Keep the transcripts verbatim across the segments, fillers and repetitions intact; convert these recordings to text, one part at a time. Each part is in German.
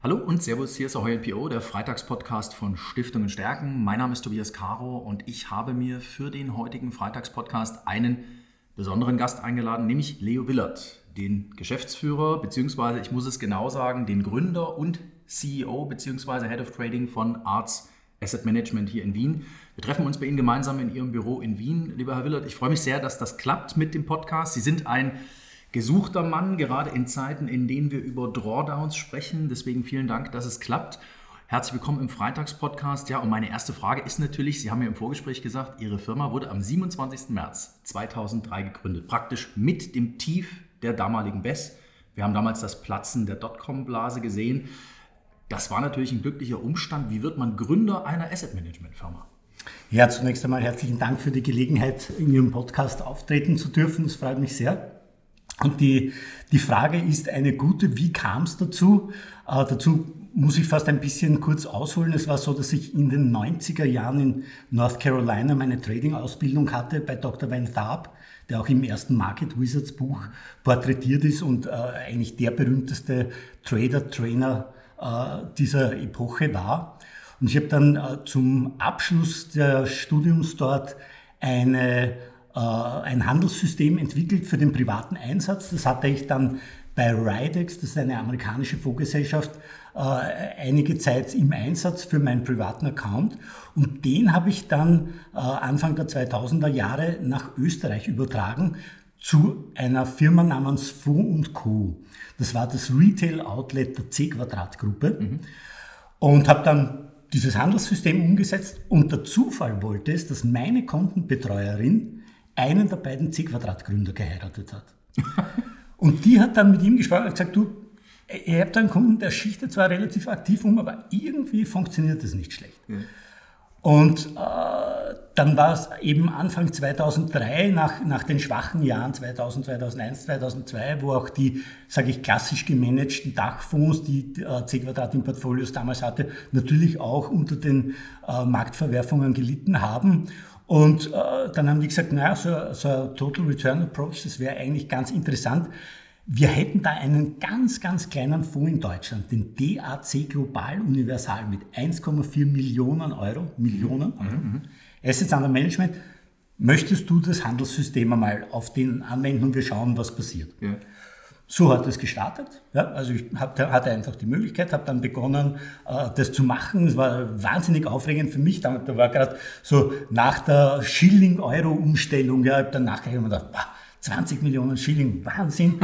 Hallo und Servus, hier ist Ahoy N P O, der Freitagspodcast von Stiftungen stärken. Mein Name ist Tobias Caro und ich habe mir für den heutigen Freitagspodcast einen besonderen Gast eingeladen, nämlich Leo Willert, den Geschäftsführer, beziehungsweise ich muss es genau sagen, den Gründer und C E O beziehungsweise Head of Trading von Arts Asset Management hier in Wien. Wir treffen uns bei Ihnen gemeinsam in Ihrem Büro in Wien. Lieber Herr Willert, ich freue mich sehr, dass das klappt mit dem Podcast. Sie sind ein gesuchter Mann, gerade in Zeiten, in denen wir über Drawdowns sprechen. Deswegen vielen Dank, dass es klappt. Herzlich willkommen im Freitagspodcast. Ja, und meine erste Frage ist natürlich, Sie haben ja im Vorgespräch gesagt, Ihre Firma wurde am siebenundzwanzigsten März zweitausenddrei gegründet, praktisch mit dem Tief der damaligen B E S. Wir haben damals das Platzen der Dotcom-Blase gesehen. Das war natürlich ein glücklicher Umstand. Wie wird man Gründer einer Asset-Management-Firma? Ja, zunächst einmal herzlichen Dank für die Gelegenheit, in Ihrem Podcast auftreten zu dürfen. Das freut mich sehr. Und die, die Frage ist eine gute, wie kam es dazu? Äh, dazu muss ich fast ein bisschen kurz ausholen. Es war so, dass ich in den neunziger Jahren in North Carolina meine Trading-Ausbildung hatte bei Doktor Van Tharp, der auch im ersten Market Wizards Buch porträtiert ist und äh, eigentlich der berühmteste Trader-Trainer äh, dieser Epoche war. Und ich habe dann äh, zum Abschluss des Studiums dort eine ein Handelssystem entwickelt für den privaten Einsatz. Das hatte ich dann bei Ridex, das ist eine amerikanische Fondsgesellschaft, einige Zeit im Einsatz für meinen privaten Account. Und den habe ich dann Anfang der zweitausender Jahre nach Österreich übertragen zu einer Firma namens Fonds und Co. Das war das Retail-Outlet der C-Quadrat-Gruppe. Mhm. Und habe dann dieses Handelssystem umgesetzt. Und der Zufall wollte es, dass meine Kontenbetreuerin einen der beiden C-Quadrat-Gründer geheiratet hat. Und die hat dann mit ihm gesprochen und gesagt, du, ihr habt einen Kunden, der schichtet zwar relativ aktiv um, aber irgendwie funktioniert das nicht schlecht. Ja. Und äh, dann war es eben Anfang zweitausenddrei, nach, nach den schwachen Jahren zweitausend, zweitausendeins, zweitausendzwei, wo auch die, sage ich, klassisch gemanagten Dachfonds, die äh, C-Quadrat in Portfolios damals hatte, natürlich auch unter den äh, Marktverwerfungen gelitten haben. Und äh, dann haben die gesagt, naja, so, so ein Total Return Approach, das wäre eigentlich ganz interessant. Wir hätten da einen ganz, ganz kleinen Fonds in Deutschland, den D A C Global Universal mit eins Komma vier Millionen Euro, Millionen Euro, mhm. Assets under Management. Möchtest du das Handelssystem einmal auf den anwenden und wir schauen, was passiert? Ja. So hat es gestartet. Ja, also ich hab, hatte einfach die Möglichkeit, habe dann begonnen, äh, das zu machen. Es war wahnsinnig aufregend für mich. Da, da war gerade so nach der Schilling-Euro-Umstellung, ja, ich habe dann nachgerechnet und gedacht, bah, zwanzig Millionen Schilling, Wahnsinn.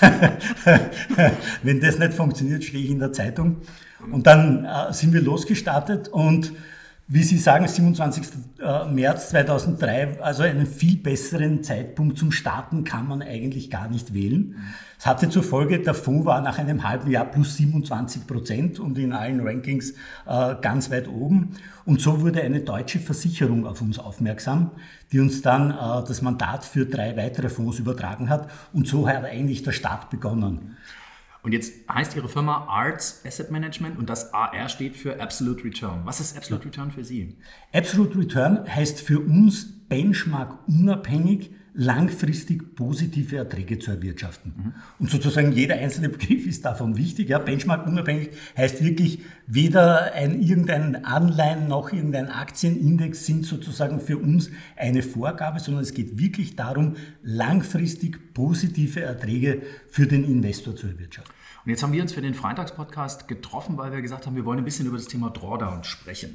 Wenn das nicht funktioniert, stehe ich in der Zeitung. Und dann äh, sind wir losgestartet und wie Sie sagen, siebenundzwanzigsten März zweitausenddrei, also einen viel besseren Zeitpunkt zum Starten kann man eigentlich gar nicht wählen. Es hatte zur Folge, der Fonds war nach einem halben Jahr plus siebenundzwanzig Prozent und in allen Rankings äh, ganz weit oben. Und so wurde eine deutsche Versicherung auf uns aufmerksam, die uns dann äh, das Mandat für drei weitere Fonds übertragen hat. Und so hat eigentlich der Start begonnen. Und jetzt heißt Ihre Firma Arts Asset Management und das A R steht für Absolute Return. Was ist Absolute Return für Sie? Absolute Return heißt für uns Benchmark unabhängig, langfristig positive Erträge zu erwirtschaften. Mhm. Und sozusagen jeder einzelne Begriff ist davon wichtig. Ja, Benchmark unabhängig heißt wirklich, weder ein, irgendein Anleihen noch irgendein Aktienindex sind sozusagen für uns eine Vorgabe, sondern es geht wirklich darum, langfristig positive Erträge für den Investor zu erwirtschaften. Und jetzt haben wir uns für den Freitagspodcast getroffen, weil wir gesagt haben, wir wollen ein bisschen über das Thema Drawdown sprechen.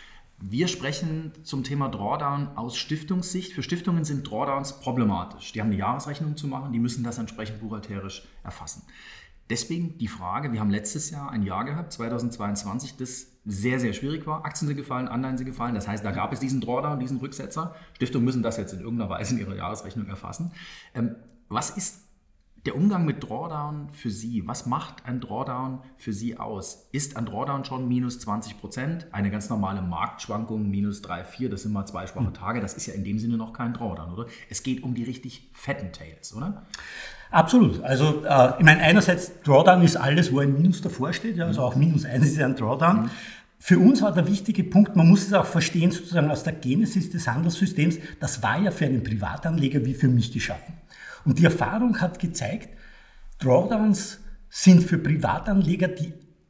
Wir sprechen zum Thema Drawdown aus Stiftungssicht. Für Stiftungen sind Drawdowns problematisch. Die haben eine Jahresrechnung zu machen, die müssen das entsprechend buchhalterisch erfassen. Deswegen die Frage, wir haben letztes Jahr ein Jahr gehabt, zweitausendzweiundzwanzig, das sehr, sehr schwierig war. Aktien sind gefallen, Anleihen sind gefallen. Das heißt, da gab es diesen Drawdown, diesen Rücksetzer. Stiftungen müssen das jetzt in irgendeiner Weise in ihrer Jahresrechnung erfassen. Ähm, was ist der Umgang mit Drawdown für Sie? Was macht ein Drawdown für Sie aus? Ist ein Drawdown schon minus zwanzig Prozent? Eine ganz normale Marktschwankung minus drei, vier, das sind mal zwei schwache Tage. Das ist ja in dem Sinne noch kein Drawdown, oder? Es geht um die richtig fetten Tails, oder? Absolut. Also äh, ich meine, einerseits Drawdown ist alles, wo ein Minus davor steht. Ja, also auch minus eins ist ja ein Drawdown. Mhm. Für uns war der wichtige Punkt, man muss es auch verstehen, sozusagen aus der Genesis des Handelssystems, das war ja für einen Privatanleger wie für mich geschaffen. Und die Erfahrung hat gezeigt, Drawdowns sind für Privatanleger, die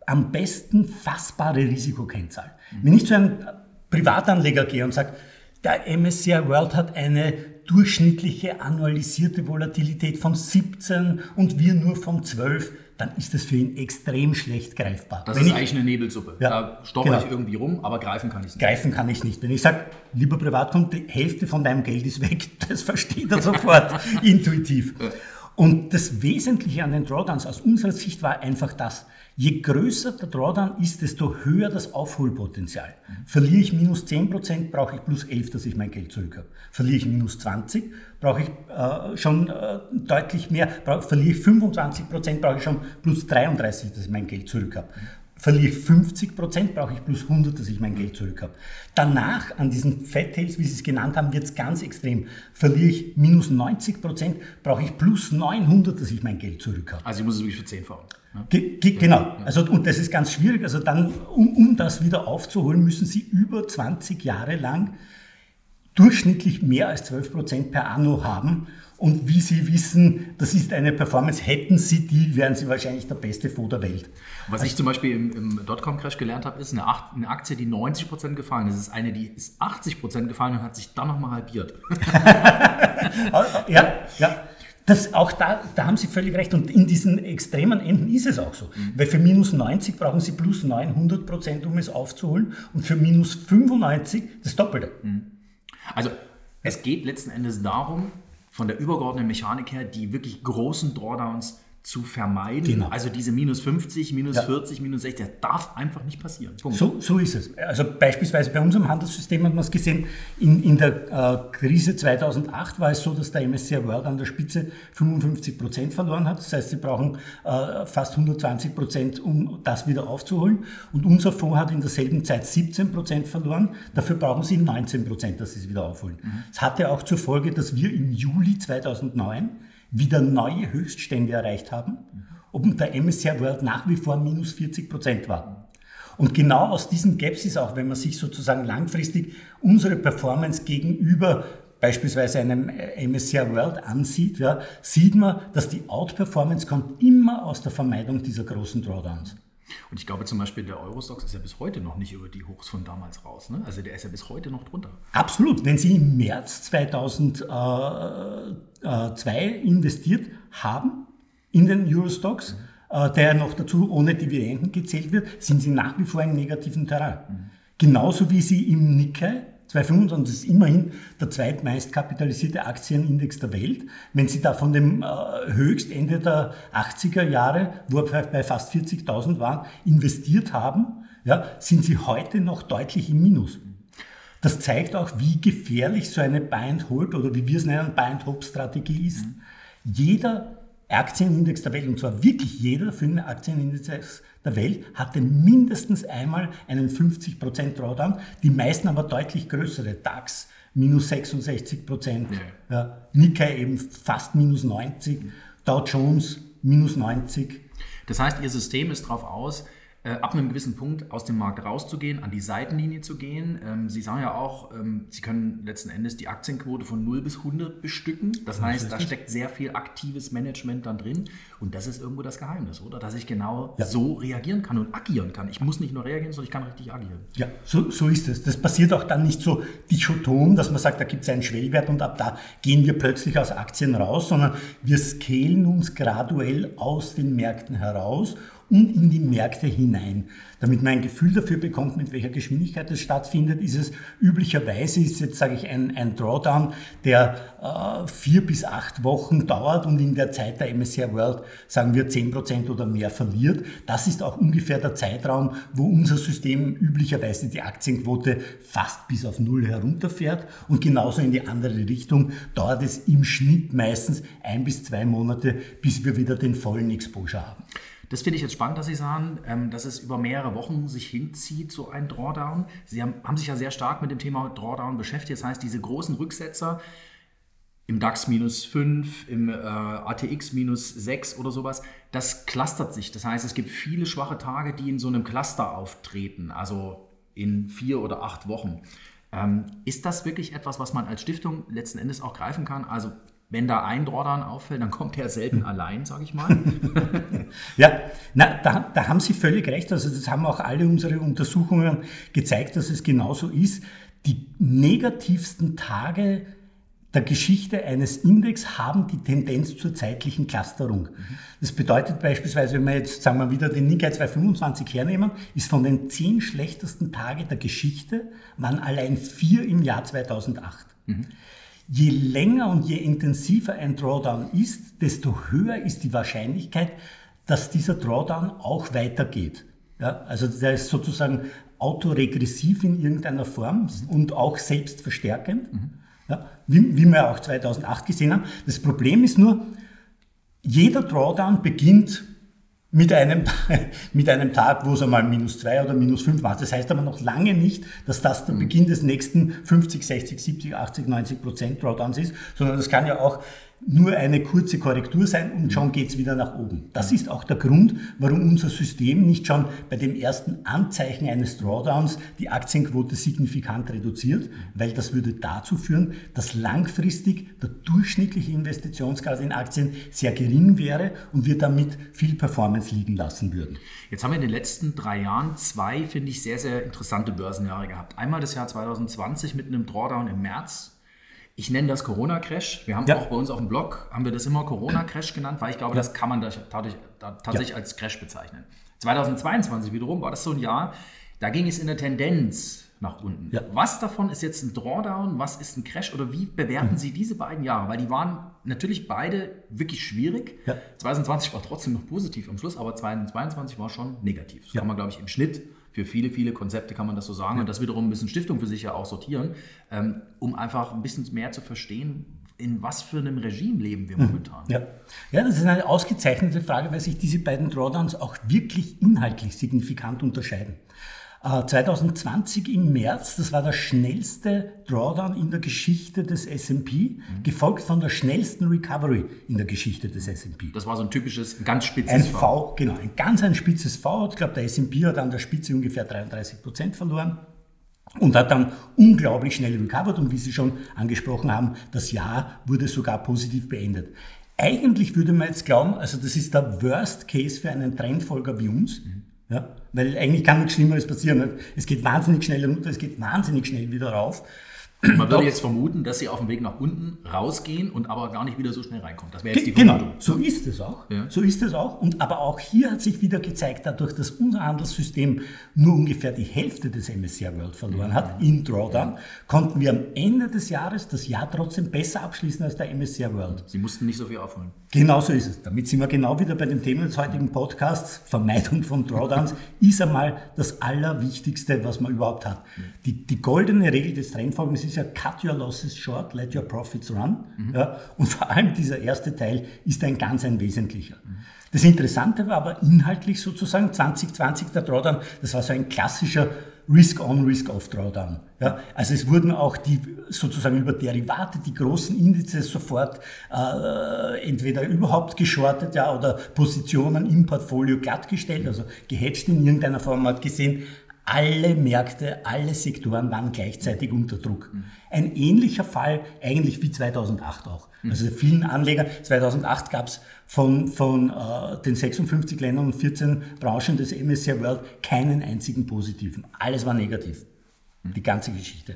am besten fassbare Risikokennzahl. Mhm. Wenn ich zu einem Privatanleger gehe und sage, der M S C I World hat eine durchschnittliche annualisierte Volatilität von siebzehn und wir nur von zwölf, dann ist das für ihn extrem schlecht greifbar. Das Wenn ist ich, eigentlich eine Nebelsuppe. Ja, da stopper genau. ich irgendwie rum, aber greifen kann ich es nicht. Greifen kann ich nicht. Wenn ich sage, lieber Privatkunde, die Hälfte von deinem Geld ist weg, das versteht er sofort intuitiv. Und das Wesentliche an den Drawdowns aus unserer Sicht war einfach das, je größer der Drawdown ist, desto höher das Aufholpotenzial. Verliere ich minus zehn Prozent, brauche ich plus elf, dass ich mein Geld zurück habe. Verliere ich minus zwanzig, brauche ich äh, schon äh, deutlich mehr. Brauch, verliere ich fünfundzwanzig Prozent, brauche ich schon plus dreiunddreißig, dass ich mein Geld zurück habe. Verliere ich fünfzig Prozent, brauche ich plus hundert, dass ich mein Geld zurück habe. Danach, an diesen Fat Tails, wie Sie es genannt haben, wird es ganz extrem. Verliere ich minus neunzig Prozent, brauche ich plus neunhundert, dass ich mein Geld zurück habe. Also ich muss es wirklich verzehnfachen. Ne? Ge- ge- genau, also, und das ist ganz schwierig. Also dann, um, um das wieder aufzuholen, müssen Sie über zwanzig Jahre lang durchschnittlich mehr als zwölf Prozent per Anno haben. Und wie Sie wissen, das ist eine Performance, hätten Sie die, wären Sie wahrscheinlich der beste Fonds der Welt. Was ich zum Beispiel im, im Dotcom-Crash gelernt habe, ist eine, Ach- eine Aktie, die neunzig Prozent gefallen ist. Das ist eine, die ist achtzig Prozent gefallen und hat sich dann nochmal halbiert. ja, ja. Das, auch da, da haben Sie völlig recht. Und in diesen extremen Enden ist es auch so. Mhm. Weil für minus neunzig brauchen Sie plus neunhundert Prozent, um es aufzuholen. Und für minus fünfundneunzig das Doppelte. Mhm. Also es geht letzten Endes darum, von der übergeordneten Mechanik her, die wirklich großen Drawdowns zu vermeiden. Genau. Also diese minus fünfzig, minus ja. vierzig, minus sechzig, das darf einfach nicht passieren. Punkt. So, so ist es. Also beispielsweise bei unserem Handelssystem hat man es gesehen, in, in der äh, Krise zweitausendacht war es so, dass der M S C I World an der Spitze fünfundfünfzig Prozent verloren hat. Das heißt, sie brauchen äh, fast hundertzwanzig Prozent, um das wieder aufzuholen. Und unser Fonds hat in derselben Zeit siebzehn Prozent verloren. Dafür brauchen sie neunzehn Prozent, dass sie es wieder aufholen. Mhm. Das hatte auch zur Folge, dass wir im Juli zweitausendneun wieder neue Höchststände erreicht haben, und der M S C I World nach wie vor minus vierzig Prozent war. Und genau aus diesen Gaps ist auch, wenn man sich sozusagen langfristig unsere Performance gegenüber beispielsweise einem M S C I World ansieht, ja, sieht man, dass die Outperformance kommt immer aus der Vermeidung dieser großen Drawdowns. Und ich glaube zum Beispiel, der Eurostoxx ist ja bis heute noch nicht über die Hochs von damals raus. Ne? Also der ist ja bis heute noch drunter. Absolut. Wenn Sie im März zweitausendzwei investiert haben in den Eurostoxx, mhm. der noch dazu ohne Dividenden gezählt wird, sind Sie nach wie vor im negativen Terrain. Mhm. Genauso wie Sie im Nikkei zweihundertfünfundzwanzig, das ist immerhin der zweitmeist kapitalisierte Aktienindex der Welt. Wenn Sie da von dem äh, Höchst Ende der achtziger Jahre, wo wir bei fast vierzigtausend waren, investiert haben, ja, sind Sie heute noch deutlich im Minus. Das zeigt auch, wie gefährlich so eine Buy-and-Hold oder wie wir es nennen, Buy-and-Hold-Strategie ist. Mhm. Jeder Aktienindex der Welt, und zwar wirklich jeder für einen Aktienindex der Welt, hatte mindestens einmal einen fünfzig Prozent Drawdown, die meisten aber deutlich größere. DAX minus sechsundsechzig Prozent, ja. Ja, Nikkei eben fast minus neunzig, Dow Jones minus neunzig. Das heißt, Ihr System ist darauf aus, äh, ab einem gewissen Punkt aus dem Markt rauszugehen, an die Seitenlinie zu gehen. Ähm, Sie sagen ja auch, ähm, Sie können letzten Endes die Aktienquote von null bis hundert bestücken. Das ja, heißt, da steckt sehr viel aktives Management dann drin. Und das ist irgendwo das Geheimnis, oder? Dass ich genau ja. so reagieren kann und agieren kann. Ich muss nicht nur reagieren, sondern ich kann richtig agieren. Ja, so, so ist es. Das passiert auch dann nicht so dichotom, dass man sagt, da gibt es einen Schwellwert und ab da gehen wir plötzlich aus Aktien raus, sondern wir scalen uns graduell aus den Märkten heraus und in die Märkte hinein. Damit man ein Gefühl dafür bekommt, mit welcher Geschwindigkeit das stattfindet, ist es üblicherweise, ist jetzt sage ich ein, ein Drawdown, der äh, vier bis acht Wochen dauert und in der Zeit der M S C I World, sagen wir, zehn Prozent oder mehr verliert. Das ist auch ungefähr der Zeitraum, wo unser System üblicherweise die Aktienquote fast bis auf Null herunterfährt, und genauso in die andere Richtung dauert es im Schnitt meistens ein bis zwei Monate, bis wir wieder den vollen Exposure haben. Das finde ich jetzt spannend, dass Sie sagen, dass es über mehrere Wochen sich hinzieht, so ein Drawdown. Sie haben, haben sich ja sehr stark mit dem Thema Drawdown beschäftigt. Das heißt, diese großen Rücksetzer im DAX minus fünf, im äh, A T X minus sechs oder sowas, das clustert sich. Das heißt, es gibt viele schwache Tage, die in so einem Cluster auftreten, also in vier oder acht Wochen. Ähm, ist das wirklich etwas, was man als Stiftung letzten Endes auch greifen kann? Also wenn da ein Drawdown auffällt, dann kommt er selten allein, sage ich mal. Ja, na, da, da haben Sie völlig recht. Also das haben auch alle unsere Untersuchungen gezeigt, dass es genauso ist. Die negativsten Tage der Geschichte eines Index haben die Tendenz zur zeitlichen Clusterung. Das bedeutet beispielsweise, wenn wir jetzt, sagen wir wieder, den Nikkei zweihundertfünfundzwanzig hernehmen, ist von den zehn schlechtesten Tagen der Geschichte, waren allein vier im Jahr zweitausendacht. Mhm. Je länger und je intensiver ein Drawdown ist, desto höher ist die Wahrscheinlichkeit, dass dieser Drawdown auch weitergeht. Ja, also der ist sozusagen autoregressiv in irgendeiner Form und auch selbstverstärkend. Mhm. Ja, wie, wie wir auch zweitausendacht gesehen haben. Das Problem ist nur, jeder Drawdown beginnt mit einem, mit einem Tag, wo es einmal minus zwei oder minus fünf macht. Das heißt aber noch lange nicht, dass das der Beginn des nächsten fünfzig, sechzig, siebzig, achtzig, neunzig Prozent Drawdowns ist, sondern das kann ja auch nur eine kurze Korrektur sein und schon geht es wieder nach oben. Das ist auch der Grund, warum unser System nicht schon bei dem ersten Anzeichen eines Drawdowns die Aktienquote signifikant reduziert, weil das würde dazu führen, dass langfristig der durchschnittliche Investitionsgrad in Aktien sehr gering wäre und wir damit viel Performance liegen lassen würden. Jetzt haben wir in den letzten drei Jahren zwei, finde ich, sehr, sehr interessante Börsenjahre gehabt. Einmal das Jahr zweitausendzwanzig mit einem Drawdown im März. Ich nenne das Corona-Crash. Wir haben ja auch bei uns auf dem Blog, haben wir das immer Corona-Crash genannt, weil ich glaube, ja. das kann man dadurch, da, tatsächlich ja. als Crash bezeichnen. zweitausendzweiundzwanzig wiederum war das so ein Jahr, da ging es in der Tendenz nach unten. Ja. Was davon ist jetzt ein Drawdown, was ist ein Crash oder wie bewerten mhm. Sie diese beiden Jahre? Weil die waren natürlich beide wirklich schwierig. Ja. zweitausendzwanzig war trotzdem noch positiv am Schluss, aber zweitausendzweiundzwanzig war schon negativ. Das ja. kann man, glaube ich, im Schnitt für viele, viele Konzepte kann man das so sagen. Ja. Und das wiederum ein bisschen Stiftung für sich ja auch sortieren, ähm, um einfach ein bisschen mehr zu verstehen, in was für einem Regime leben wir momentan. Ja. ja, das ist eine ausgezeichnete Frage, weil sich diese beiden Drawdowns auch wirklich inhaltlich signifikant unterscheiden. Uh, zweitausendzwanzig im März, das war der schnellste Drawdown in der Geschichte des S und P, mhm. gefolgt von der schnellsten Recovery in der Geschichte des S und P. Das war so ein typisches, ein ganz spitzes ein V. V. Genau, ein ganz ein spitzes V. Ich glaube, der S und P hat an der Spitze ungefähr dreiunddreißig Prozent verloren und hat dann unglaublich schnell recovered und wie Sie schon angesprochen haben, das Jahr wurde sogar positiv beendet. Eigentlich würde man jetzt glauben, also das ist der Worst Case für einen Trendfolger wie uns, mhm. Ja, weil eigentlich kann nichts Schlimmeres passieren. Es geht wahnsinnig schnell runter, es geht wahnsinnig schnell wieder rauf. Man würde jetzt vermuten, dass sie auf dem Weg nach unten rausgehen und aber gar nicht wieder so schnell reinkommen. Das wäre jetzt die Genau, Vermutung. So ist es auch. Ja. So ist es auch. Und aber auch hier hat sich wieder gezeigt, dadurch, dass unser Handelssystem nur ungefähr die Hälfte des M S C I World verloren mhm. hat in Drawdown, konnten wir am Ende des Jahres das Jahr trotzdem besser abschließen als der M S C I World. Sie mussten nicht so viel aufholen. Genau so ist es. Damit sind wir genau wieder bei dem Thema des heutigen Podcasts. Vermeidung von Drawdowns ist einmal das Allerwichtigste, was man überhaupt hat. Mhm. Die, die goldene Regel des Trendfolgens ist ja cut your losses short, let your profits run. Mhm. Ja, und vor allem dieser erste Teil ist ein ganz ein wesentlicher. Mhm. Das Interessante war aber inhaltlich sozusagen zwanzig zwanzig der Drawdown, das war so ein klassischer Risk-on, Risk-off Drawdown. Ja, also es wurden auch die sozusagen über Derivate, die großen Indizes sofort äh, entweder überhaupt geschortet, ja, oder Positionen im Portfolio glattgestellt, also gehatcht in irgendeiner Form. Man hat gesehen, alle Märkte, alle Sektoren waren gleichzeitig unter Druck. Mhm. Ein ähnlicher Fall eigentlich wie zweitausendacht auch. Mhm. Also vielen Anlegern, zweitausendacht gab es von, von äh, den sechsundfünfzig Ländern und vierzehn Branchen des M S C I World keinen einzigen positiven. Alles war negativ, mhm. die ganze Geschichte.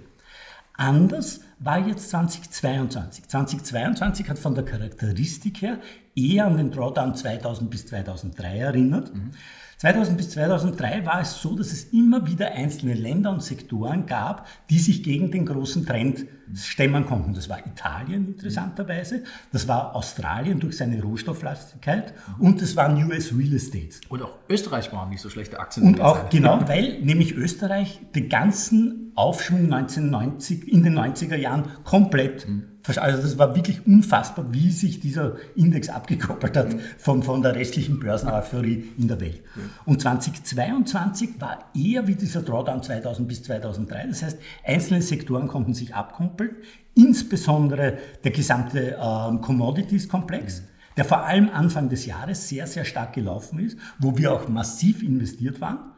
Anders war jetzt zweitausendzweiundzwanzig. zweitausendzweiundzwanzig hat von der Charakteristik her eher an den Drawdown zweitausend bis zweitausenddrei erinnert. Mhm. zweitausend bis zweitausenddrei war es so, dass es immer wieder einzelne Länder und Sektoren gab, die sich gegen den großen Trend stemmen konnten. Das war Italien interessanterweise, das war Australien durch seine Rohstofflastigkeit und das waren U S Real Estate. Und auch Österreich waren nicht so schlechte Aktien. Und auch, genau, weil nämlich Österreich den ganzen Aufschwung neunzehnhundertneunzig, in den neunziger Jahren komplett mhm. Also das war wirklich unfassbar, wie sich dieser Index abgekoppelt hat von, von der restlichen Börseneuphorie in der Welt. Und zweitausendzweiundzwanzig war eher wie dieser Drawdown zweitausend bis zweitausenddrei. Das heißt, einzelne Sektoren konnten sich abkoppeln, insbesondere der gesamte ähm, Commodities-Komplex, der vor allem Anfang des Jahres sehr, sehr stark gelaufen ist, wo wir auch massiv investiert waren.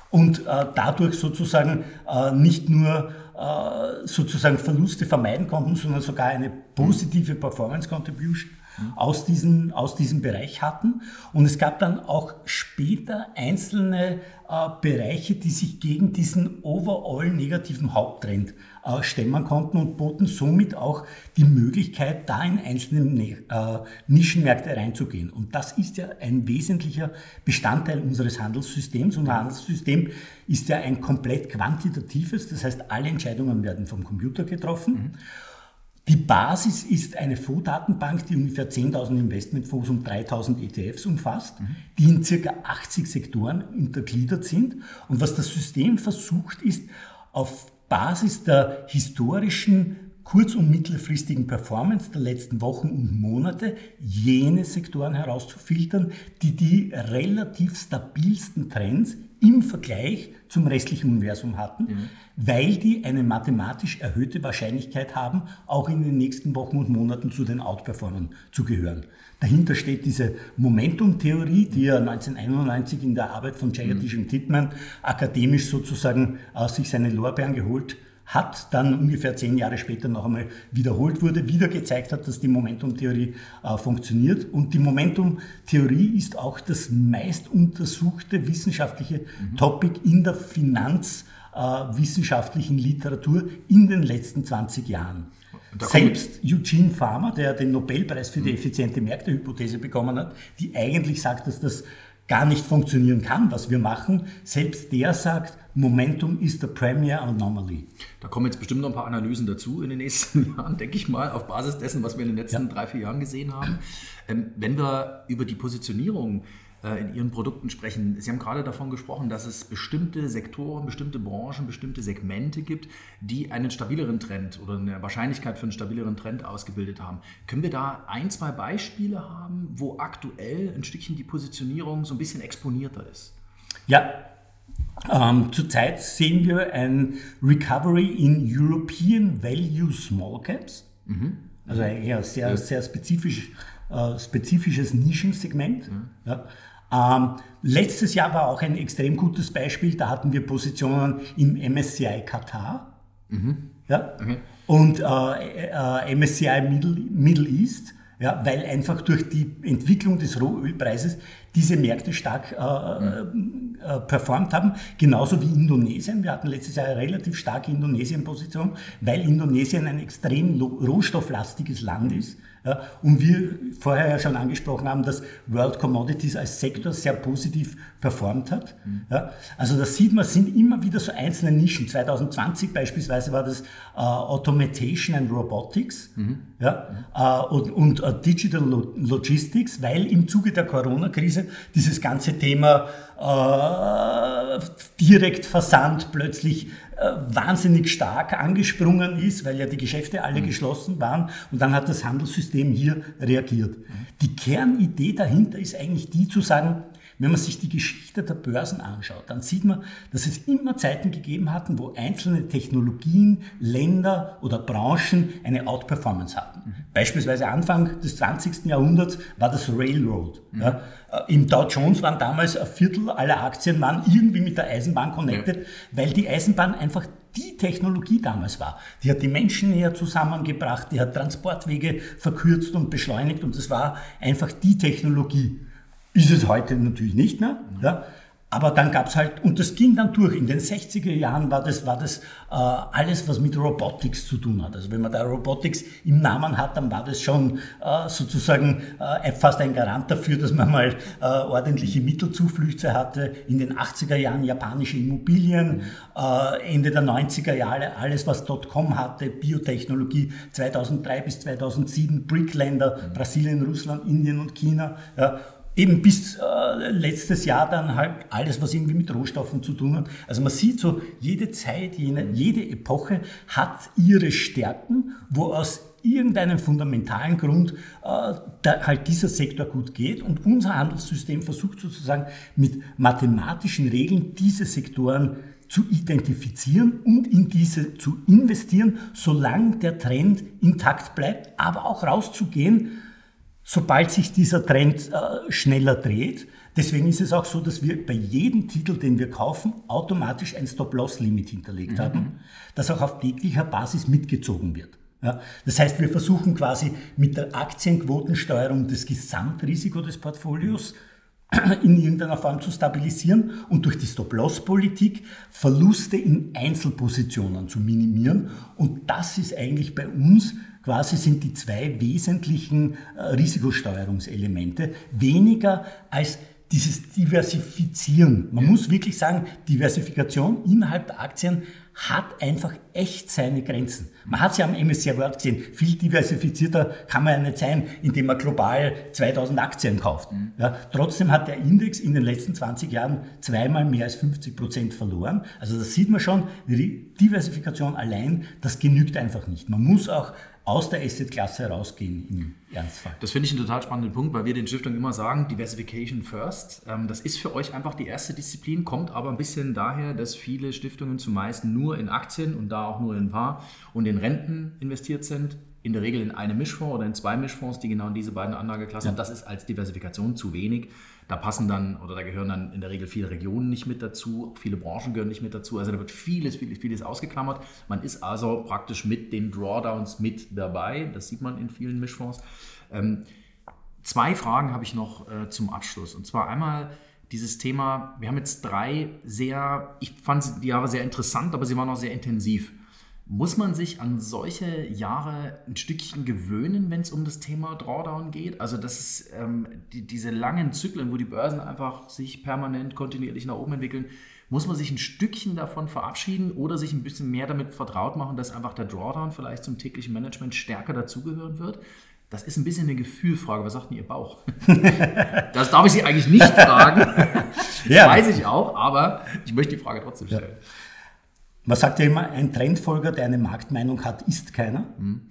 und äh, dadurch sozusagen äh, nicht nur äh, sozusagen Verluste vermeiden konnten, sondern sogar eine positive Performance Contribution aus diesem, aus diesem Bereich hatten. Und es gab dann auch später einzelne äh, Bereiche, die sich gegen diesen overall negativen Haupttrend äh, stemmen konnten und boten somit auch die Möglichkeit, da in einzelne äh, Nischenmärkte reinzugehen. Und das ist ja ein wesentlicher Bestandteil unseres Handelssystems. Unser Handelssystem ist ja ein komplett quantitatives, das heißt, alle Entscheidungen werden vom Computer getroffen. Mhm. Die Basis ist eine Fondsdatenbank, die ungefähr zehntausend Investmentfonds und dreitausend E T Fs umfasst, mhm. die in ca. achtzig Sektoren untergliedert sind. Und was das System versucht, ist, auf Basis der historischen kurz- und mittelfristigen Performance der letzten Wochen und Monate jene Sektoren herauszufiltern, die die relativ stabilsten Trends im Vergleich zum restlichen Universum hatten, mhm. weil die eine mathematisch erhöhte Wahrscheinlichkeit haben, auch in den nächsten Wochen und Monaten zu den Outperformern zu gehören. Dahinter steht diese Momentum-Theorie, die ja neunzehnhunderteinundneunzig in der Arbeit von Jagadish und Titman akademisch sozusagen äh, sich seine Lorbeeren geholt hat, dann ungefähr zehn Jahre später noch einmal wiederholt wurde, wieder gezeigt hat, dass die Momentum-Theorie äh, funktioniert. Und die Momentum-Theorie ist auch das meist untersuchte wissenschaftliche mhm. Topic in der finanzwissenschaftlichen äh, Literatur in den letzten zwanzig Jahren. Selbst Eugene Fama, der den Nobelpreis für die effiziente Märkte-Hypothese bekommen hat, die eigentlich sagt, dass das gar nicht funktionieren kann, was wir machen, selbst der sagt, Momentum is the premier anomaly. Da kommen jetzt bestimmt noch ein paar Analysen dazu in den nächsten Jahren, denke ich mal, auf Basis dessen, was wir in den letzten ja. drei, vier Jahren gesehen haben. Ähm, wenn wir über die Positionierung äh, in Ihren Produkten sprechen, Sie haben gerade davon gesprochen, dass es bestimmte Sektoren, bestimmte Branchen, bestimmte Segmente gibt, die einen stabileren Trend oder eine Wahrscheinlichkeit für einen stabileren Trend ausgebildet haben. Können wir da ein, zwei Beispiele haben, wo aktuell ein Stückchen die Positionierung so ein bisschen exponierter ist? Ja, Ähm, zurzeit sehen wir ein Recovery in European Value Small Caps, mhm. also ein eher sehr, ja. sehr spezifisch, äh, spezifisches Nischensegment. Mhm. Ja. Ähm, letztes Jahr war auch ein extrem gutes Beispiel, da hatten wir Positionen im M S C I Katar mhm. ja, okay. und äh, äh, M S C I Middle, Middle East. Ja, weil einfach durch die Entwicklung des Rohölpreises diese Märkte stark äh, äh, performt haben, genauso wie Indonesien. Wir hatten letztes Jahr eine relativ starke Indonesien-Position, weil Indonesien ein extrem rohstofflastiges Land ist. Ja, und wir vorher ja schon angesprochen haben, dass World Commodities als Sektor sehr positiv performt hat. Mhm. Ja, also das sieht man, es sind immer wieder so einzelne Nischen. zwanzig zwanzig beispielsweise war das äh, Automation and Robotics mhm. ja, äh, und, und äh, Digital Logistics, weil im Zuge der Corona-Krise dieses ganze Thema äh, Direktversand plötzlich äh, wahnsinnig stark angesprungen ist, weil ja die Geschäfte alle mhm. geschlossen waren, und dann hat das Handelssystem hier reagiert. Mhm. Die Kernidee dahinter ist eigentlich die zu sagen, wenn man sich die Geschichte der Börsen anschaut, dann sieht man, dass es immer Zeiten gegeben hatten, wo einzelne Technologien, Länder oder Branchen eine Outperformance hatten. Mhm. Beispielsweise Anfang des zwanzigsten Jahrhunderts war das Railroad. Mhm. Ja, im Dow Jones waren damals ein Viertel aller Aktien waren irgendwie mit der Eisenbahn connected, ja. weil die Eisenbahn einfach die Technologie damals war. Die hat die Menschen näher zusammengebracht, die hat Transportwege verkürzt und beschleunigt, und das war einfach die Technologie. Ist es heute natürlich nicht mehr, ja. Aber dann gab es halt, und das ging dann durch, in den sechziger Jahren war das, war das äh, alles, was mit Robotics zu tun hat. Also wenn man da Robotics im Namen hat, dann war das schon äh, sozusagen äh, fast ein Garant dafür, dass man mal äh, ordentliche Mittelzuflüsse hatte. In den achtziger Jahren japanische Immobilien, mhm. äh, Ende der neunziger Jahre alles, was Dotcom hatte, Biotechnologie, zweitausenddrei bis zweitausendsieben BRIC-Länder, mhm. Brasilien, Russland, Indien und China, ja. Eben bis äh, letztes Jahr dann halt alles, was irgendwie mit Rohstoffen zu tun hat. Also man sieht so, jede Zeit, jede, jede Epoche hat ihre Stärken, wo aus irgendeinem fundamentalen Grund äh, da halt dieser Sektor gut geht. Und unser Handelssystem versucht sozusagen mit mathematischen Regeln diese Sektoren zu identifizieren und in diese zu investieren, solange der Trend intakt bleibt, aber auch rauszugehen, sobald sich dieser Trend äh, schneller dreht, Deswegen ist es auch so, dass wir bei jedem Titel, den wir kaufen, automatisch ein Stop-Loss-Limit hinterlegt mhm. haben, das auch auf täglicher Basis mitgezogen wird. Ja, das heißt, wir versuchen quasi mit der Aktienquotensteuerung das Gesamtrisiko des Portfolios in irgendeiner Form zu stabilisieren und durch die Stop-Loss-Politik Verluste in Einzelpositionen zu minimieren. Und das ist eigentlich bei uns quasi sind die zwei wesentlichen äh, Risikosteuerungselemente, weniger als dieses Diversifizieren. Man muss wirklich sagen, Diversifikation innerhalb der Aktien hat einfach echt seine Grenzen. Man hat es ja am M S C I World gesehen, viel diversifizierter kann man ja nicht sein, indem man global zweitausend Aktien kauft. Mhm. Ja, trotzdem hat der Index in den letzten zwanzig Jahren zweimal mehr als fünfzig Prozent verloren. Also das sieht man schon, die Diversifikation allein, das genügt einfach nicht. Man muss auch aus der Asset-Klasse herausgehen im Ernstfall. Das finde ich einen total spannenden Punkt, weil wir den Stiftungen immer sagen, Diversification first. Das ist für euch einfach die erste Disziplin, kommt aber ein bisschen daher, dass viele Stiftungen zumeist nur in Aktien und da auch nur in ein paar und in Renten investiert sind. In der Regel in eine Mischfonds oder in zwei Mischfonds, die genau in diese beiden Anlageklassen. Ja. Und das ist als Diversifikation zu wenig. Da passen dann oder da gehören dann in der Regel viele Regionen nicht mit dazu, viele Branchen gehören nicht mit dazu. Also da wird vieles, vieles, vieles ausgeklammert. Man ist also praktisch mit den Drawdowns mit dabei. Das sieht man in vielen Mischfonds. Ähm, zwei Fragen habe ich noch äh, zum Abschluss. Und zwar einmal dieses Thema, wir haben jetzt drei sehr, ich fand die Jahre sehr interessant, aber sie waren auch sehr intensiv. Muss man sich an solche Jahre ein Stückchen gewöhnen, wenn es um das Thema Drawdown geht? Also das ist ähm, die, diese langen Zyklen, wo die Börsen einfach sich permanent kontinuierlich nach oben entwickeln, muss man sich ein Stückchen davon verabschieden oder sich ein bisschen mehr damit vertraut machen, dass einfach der Drawdown vielleicht zum täglichen Management stärker dazugehören wird? Das ist ein bisschen eine Gefühlfrage. Was sagt denn Ihr Bauch? Das darf ich Sie eigentlich nicht fragen. Ja. Weiß ich auch, aber ich möchte die Frage trotzdem stellen. Ja. Man sagt ja immer, ein Trendfolger, der eine Marktmeinung hat, ist keiner. Mhm.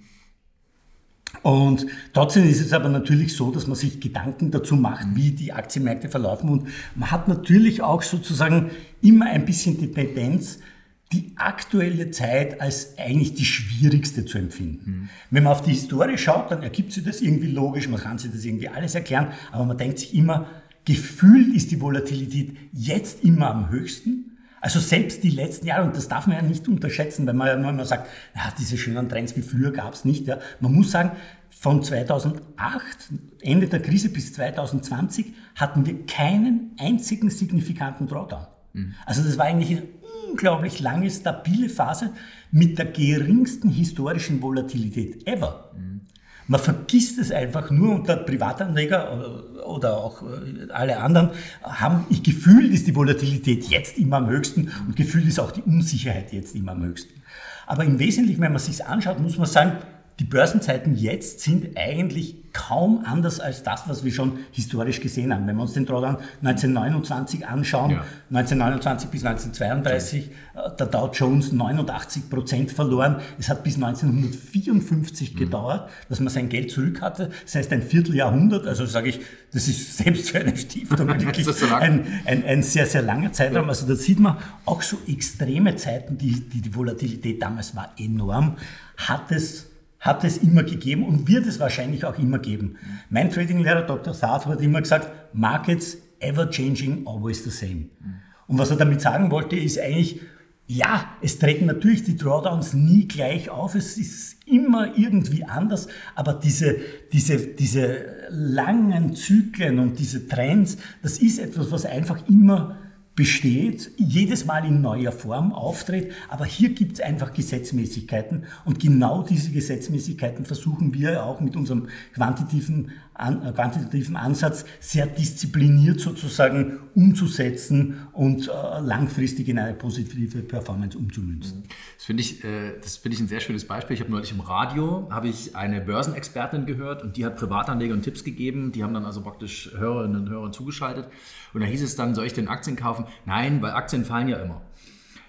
Und trotzdem ist es aber natürlich so, dass man sich Gedanken dazu macht, wie die Aktienmärkte verlaufen. Und man hat natürlich auch sozusagen immer ein bisschen die Tendenz, die aktuelle Zeit als eigentlich die schwierigste zu empfinden. Mhm. Wenn man auf die Historie schaut, dann ergibt sich das irgendwie logisch, man kann sich das irgendwie alles erklären, aber man denkt sich immer, gefühlt ist die Volatilität jetzt immer am höchsten. Also selbst die letzten Jahre, und das darf man ja nicht unterschätzen, weil man ja nur immer sagt, ja, diese schönen Trends wie früher gab es nicht. Ja. Man muss sagen, von zweitausendacht, Ende der Krise bis zweitausendzwanzig, hatten wir keinen einzigen signifikanten Drawdown. Mhm. Also das war eigentlich eine unglaublich lange, stabile Phase mit der geringsten historischen Volatilität ever. Mhm. Man vergisst es einfach nur und der Privatanleger oder, oder auch alle anderen haben, ich gefühlt ist die Volatilität jetzt immer am höchsten und gefühlt ist auch die Unsicherheit jetzt immer am höchsten. Aber im Wesentlichen, wenn man sich anschaut, muss man sagen, die Börsenzeiten jetzt sind eigentlich kaum anders als das, was wir schon historisch gesehen haben. Wenn wir uns den Drawdown neunzehnhundertneunundzwanzig anschauen, ja. neunzehnhundertneunundzwanzig bis neunzehnhundertzweiunddreißig, ja. der Dow Jones neunundachtzig Prozent verloren. Es hat bis neunzehnhundertvierundfünfzig mhm. gedauert, dass man sein Geld zurück hatte. Das heißt ein Vierteljahrhundert, also sage ich, das ist selbst für eine Stiftung wirklich so ein, ein, ein sehr, sehr langer Zeitraum. Also da sieht man auch so extreme Zeiten, die, die, die Volatilität damals war enorm, hat es hat es immer gegeben und wird es wahrscheinlich auch immer geben. Mein Trading-Lehrer Doktor Saad hat immer gesagt, Markets ever changing, always the same. Und was er damit sagen wollte, ist eigentlich, ja, es treten natürlich die Drawdowns nie gleich auf, es ist immer irgendwie anders, aber diese, diese, diese langen Zyklen und diese Trends, das ist etwas, was einfach immer besteht, jedes Mal in neuer Form auftritt, aber hier gibt es einfach Gesetzmäßigkeiten und genau diese Gesetzmäßigkeiten versuchen wir auch mit unserem quantitativen, an, äh, quantitativen Ansatz sehr diszipliniert sozusagen umzusetzen und äh, langfristig in eine positive Performance umzumünzen. Das finde ich, äh, das finde ich ein sehr schönes Beispiel. Ich habe neulich im Radio, habe ich eine Börsenexpertin gehört und die hat Privatanlegern Tipps gegeben, die haben dann also praktisch Hörerinnen und Hörer zugeschaltet und da hieß es dann, soll ich den Aktien kaufen? Nein, weil Aktien fallen ja immer.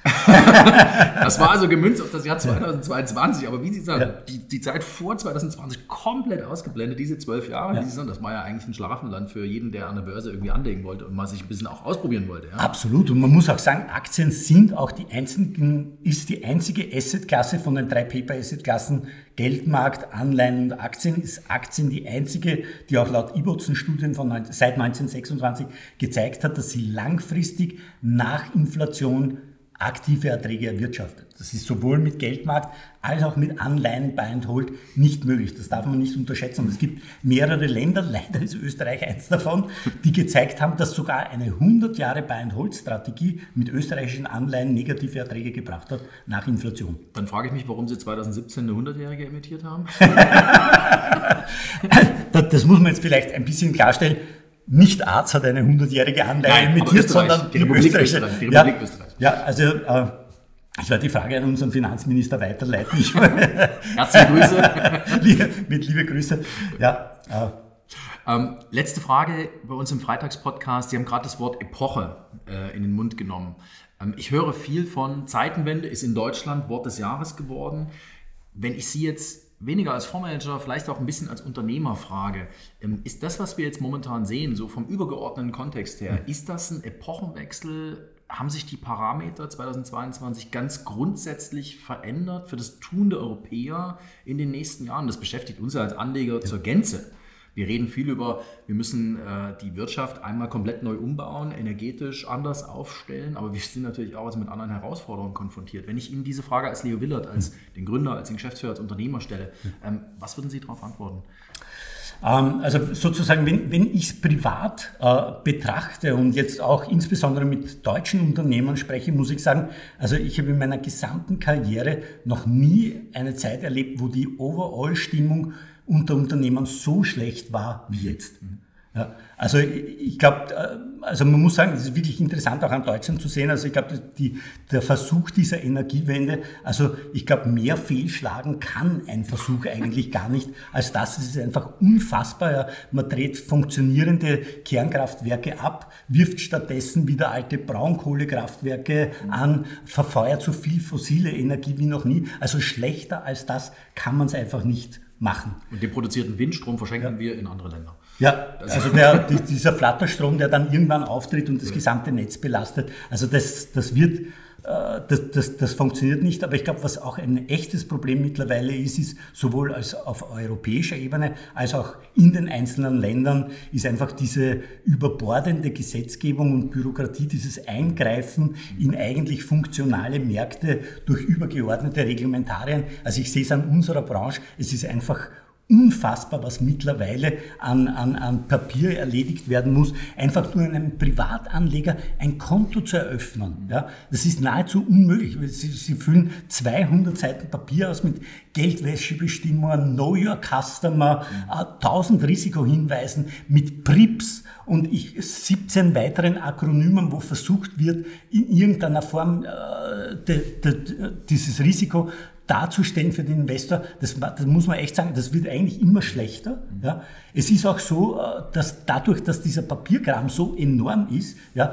Das war also gemünzt auf das Jahr zweitausendzweiundzwanzig, aber wie Sie sagen, ja. die, die Zeit vor zweitausendzwanzig komplett ausgeblendet, diese zwölf Jahre, ja. die Sie sagen, das war ja eigentlich ein Schlafenland für jeden, der an der Börse irgendwie anlegen wollte und mal sich ein bisschen auch ausprobieren wollte. Ja? Absolut, und man muss auch sagen, Aktien sind auch die einzigen, ist die einzige Assetklasse von den drei Paper-Asset-Klassen, Geldmarkt, Anleihen und Aktien, ist Aktien die einzige, die auch laut Ibotzen-Studien von seit neunzehnhundertsechsundzwanzig gezeigt hat, dass sie langfristig nach Inflation aktive Erträge erwirtschaftet. Das ist sowohl mit Geldmarkt als auch mit Anleihen Buy and Hold nicht möglich. Das darf man nicht unterschätzen. Und es gibt mehrere Länder, leider ist Österreich eins davon, die gezeigt haben, dass sogar eine hundert Jahre Buy and Hold Strategie mit österreichischen Anleihen negative Erträge gebracht hat nach Inflation. Dann frage ich mich, warum Sie zweitausendsiebzehn eine hundertjährige emittiert haben? Das muss man jetzt vielleicht ein bisschen klarstellen. Nicht Arz hat eine hundertjährige Anleihe emittiert, sondern die Republik Österreich. Die Republik ja, Österreich. Ja, also äh, ich werde die Frage an unseren Finanzminister weiterleiten. Herzliche Grüße. Mit liebe Grüße. Ja, äh. ähm, letzte Frage bei uns im Freitagspodcast. Sie haben gerade das Wort Epoche äh, in den Mund genommen. Ähm, ich höre viel von Zeitenwende, ist in Deutschland Wort des Jahres geworden. Wenn ich Sie jetzt weniger als Fondsmanager, vielleicht auch ein bisschen als Unternehmer frage, ist das, was wir jetzt momentan sehen, so vom übergeordneten Kontext her, ist das ein Epochenwechsel? Haben sich die Parameter zweitausendzweiundzwanzig ganz grundsätzlich verändert für das Tun der Europäer in den nächsten Jahren? Das beschäftigt uns ja als Anleger ja. zur Gänze. Wir reden viel über, wir müssen äh, die Wirtschaft einmal komplett neu umbauen, energetisch anders aufstellen, aber wir sind natürlich auch mit anderen Herausforderungen konfrontiert. Wenn ich Ihnen diese Frage als Leo Willert, als den Gründer, als den Geschäftsführer, als Unternehmer stelle, ähm, was würden Sie darauf antworten? Ähm, also sozusagen, wenn, wenn ich es privat äh, betrachte und jetzt auch insbesondere mit deutschen Unternehmern spreche, muss ich sagen, also ich habe in meiner gesamten Karriere noch nie eine Zeit erlebt, wo die Overall-Stimmung unter Unternehmern so schlecht war wie jetzt. Ja, also ich glaube, also man muss sagen, es ist wirklich interessant auch an Deutschland zu sehen, also ich glaube, die, der Versuch dieser Energiewende, also ich glaube, mehr fehlschlagen kann ein Versuch eigentlich gar nicht als das. Es ist einfach unfassbar. Ja. Man dreht funktionierende Kernkraftwerke ab, wirft stattdessen wieder alte Braunkohlekraftwerke an, verfeuert so viel fossile Energie wie noch nie. Also schlechter als das kann man es einfach nicht machen. Und den produzierten Windstrom verschenken ja. wir in andere Länder. Ja, also der, dieser Flatterstrom, der dann irgendwann auftritt und das gesamte Netz belastet, also das, das wird, äh, das, das, das funktioniert nicht. Aber ich glaube, was auch ein echtes Problem mittlerweile ist, ist sowohl als auf europäischer Ebene als auch in den einzelnen Ländern, ist einfach diese überbordende Gesetzgebung und Bürokratie, dieses Eingreifen in eigentlich funktionale Märkte durch übergeordnete Reglementarien. Also ich sehe es an unserer Branche, es ist einfach unfassbar, was mittlerweile an, an, an Papier erledigt werden muss, einfach nur einem Privatanleger ein Konto zu eröffnen. Ja, das ist nahezu unmöglich. Sie, Sie füllen zweihundert Seiten Papier aus mit Geldwäschebestimmungen, Know Your Customer, mhm. tausend Risikohinweisen, mit P R I Ps und ich, siebzehn weiteren Akronymen, wo versucht wird, in irgendeiner Form äh, de, de, de, dieses Risiko darzustellen für den Investor, das, das muss man echt sagen, das wird eigentlich immer schlechter. Ja. Es ist auch so, dass dadurch, dass dieser Papierkram so enorm ist, ja,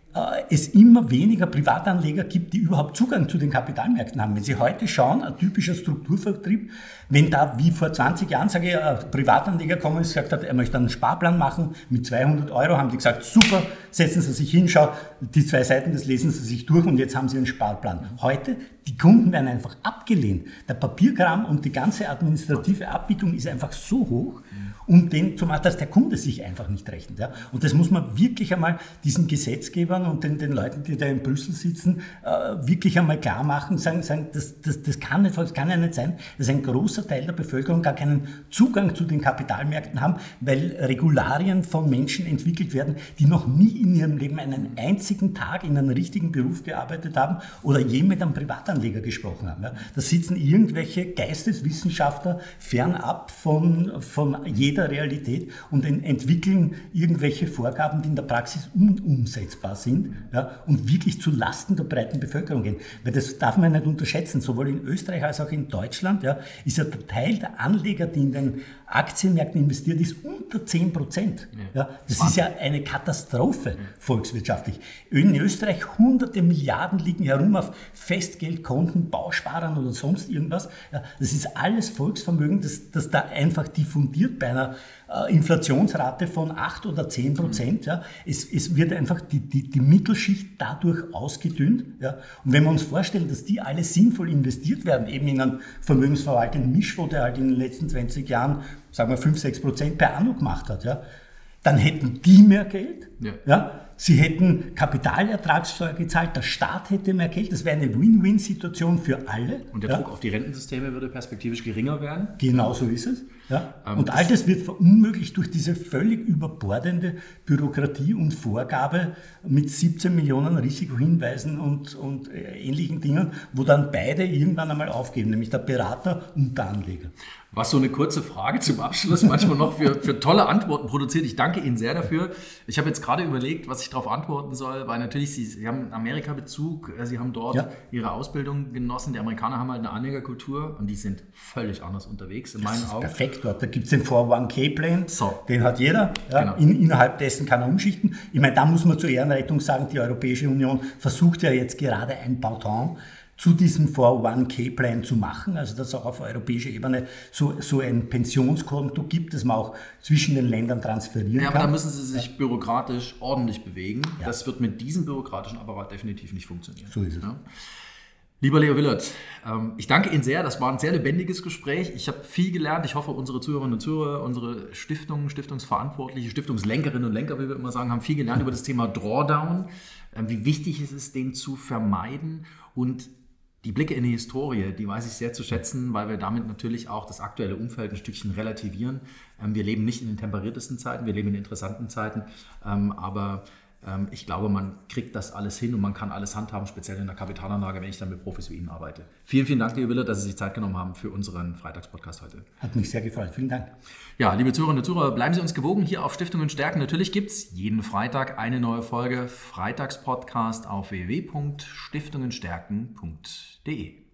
es immer weniger Privatanleger gibt, die überhaupt Zugang zu den Kapitalmärkten haben. Wenn Sie heute schauen, ein typischer Strukturvertrieb, wenn da wie vor zwanzig Jahren, sage ich, ein Privatanleger kommen und gesagt hat, er möchte einen Sparplan machen mit zweihundert Euro, haben die gesagt, super, setzen Sie sich hin, schau, die zwei Seiten, das lesen Sie sich durch und jetzt haben Sie einen Sparplan. Heute, die Kunden werden einfach abgelehnt. Der Papierkram und die ganze administrative Abwicklung ist einfach so hoch, um den zu machen, dass der Kunde sich einfach nicht rechnet. Ja? Und das muss man wirklich einmal diesen Gesetzgebern und den, den Leuten, die da in Brüssel sitzen, äh, wirklich einmal klar machen, sagen, sagen das, das, das, kann nicht, das kann ja nicht sein, dass ein großer Teil der Bevölkerung gar keinen Zugang zu den Kapitalmärkten haben, weil Regularien von Menschen entwickelt werden, die noch nie in ihrem Leben einen einzigen Tag in einem richtigen Beruf gearbeitet haben oder je mit einem Privatanleger gesprochen haben. Ja? Da sitzen irgendwelche Geisteswissenschaftler fernab von, von jedem der Realität und entwickeln irgendwelche Vorgaben, die in der Praxis unumsetzbar sind, ja, und wirklich zu Lasten der breiten Bevölkerung gehen. Weil das darf man nicht unterschätzen, sowohl in Österreich als auch in Deutschland, ja, ist ja der Teil der Anleger, die in den Aktienmärkten investiert, ist unter zehn Prozent. Ja, das ist ja eine Katastrophe. Vorteil, volkswirtschaftlich. In Österreich hunderte Milliarden liegen herum auf Festgeldkonten, Bausparern oder sonst irgendwas. Ja, das ist alles Volksvermögen, das, das da einfach diffundiert bei einer äh, Inflationsrate von acht oder zehn Prozent. Ja. Es, es wird einfach die, die, die Mittelschicht dadurch ausgedünnt. Ja. Und wenn wir uns vorstellen, dass die alle sinnvoll investiert werden, eben in einen vermögensverwaltenden Mischfonds, der halt in den letzten zwanzig Jahren, sagen wir, fünf, sechs Prozent per anno gemacht hat, ja, dann hätten die mehr Geld. Ja. Ja. Sie hätten Kapitalertragssteuer gezahlt, der Staat hätte mehr Geld, das wäre eine Win-Win-Situation für alle. Und der ja. Druck auf die Rentensysteme würde perspektivisch geringer werden? Genau so ist es. Ja. Ähm, und all das wird verunmöglicht durch diese völlig überbordende Bürokratie und Vorgabe mit siebzehn Millionen Risikohinweisen und, und ähnlichen Dingen, wo dann beide irgendwann einmal aufgeben, nämlich der Berater und der Anleger. Was so eine kurze Frage zum Abschluss manchmal noch für, für tolle Antworten produziert. Ich danke Ihnen sehr dafür. Ich habe jetzt gerade überlegt, was ich darauf antworten soll, weil natürlich Sie, Sie haben einen Amerika-Bezug, Sie haben dort ja. Ihre Ausbildung genossen. Die Amerikaner haben halt eine Anlegerkultur und die sind völlig anders unterwegs in das meinen ist Augen. Perfekt dort. Da gibt es den vier null eins K-Plan, so. Den hat jeder. Ja. Genau. In, innerhalb dessen kann er umschichten. Ich meine, da muss man zur Ehrenrettung sagen, die Europäische Union versucht ja jetzt gerade ein Pendant zu diesem vier null eins K-Plan zu machen, also dass es auch auf europäischer Ebene so, so ein Pensionskonto gibt, das man auch zwischen den Ländern transferieren kann. Ja, aber da müssen sie sich bürokratisch ordentlich bewegen. Ja. Das wird mit diesem bürokratischen Apparat definitiv nicht funktionieren. So ist es. Ja. Lieber Leo Willert, ich danke Ihnen sehr. Das war ein sehr lebendiges Gespräch. Ich habe viel gelernt. Ich hoffe, unsere Zuhörerinnen und Zuhörer, unsere Stiftungen, Stiftungsverantwortliche, Stiftungslenkerinnen und Lenker, wie wir immer sagen, haben viel gelernt über das Thema Drawdown, wie wichtig es ist, den zu vermeiden. Und die Blicke in die Historie, die weiß ich sehr zu schätzen, weil wir damit natürlich auch das aktuelle Umfeld ein Stückchen relativieren. Wir leben nicht in den temperiertesten Zeiten, wir leben in interessanten Zeiten, aber ich glaube, man kriegt das alles hin und man kann alles handhaben, speziell in der Kapitalanlage, wenn ich dann mit Profis wie Ihnen arbeite. Vielen, vielen Dank, Leo Willert, dass Sie sich Zeit genommen haben für unseren Freitagspodcast heute. Hat mich sehr gefreut. Vielen Dank. Ja, liebe Zuhörerinnen und Zuhörer, bleiben Sie uns gewogen hier auf Stiftungen stärken. Natürlich gibt es jeden Freitag eine neue Folge Freitagspodcast auf w w w punkt stiftungenstärken punkt d e.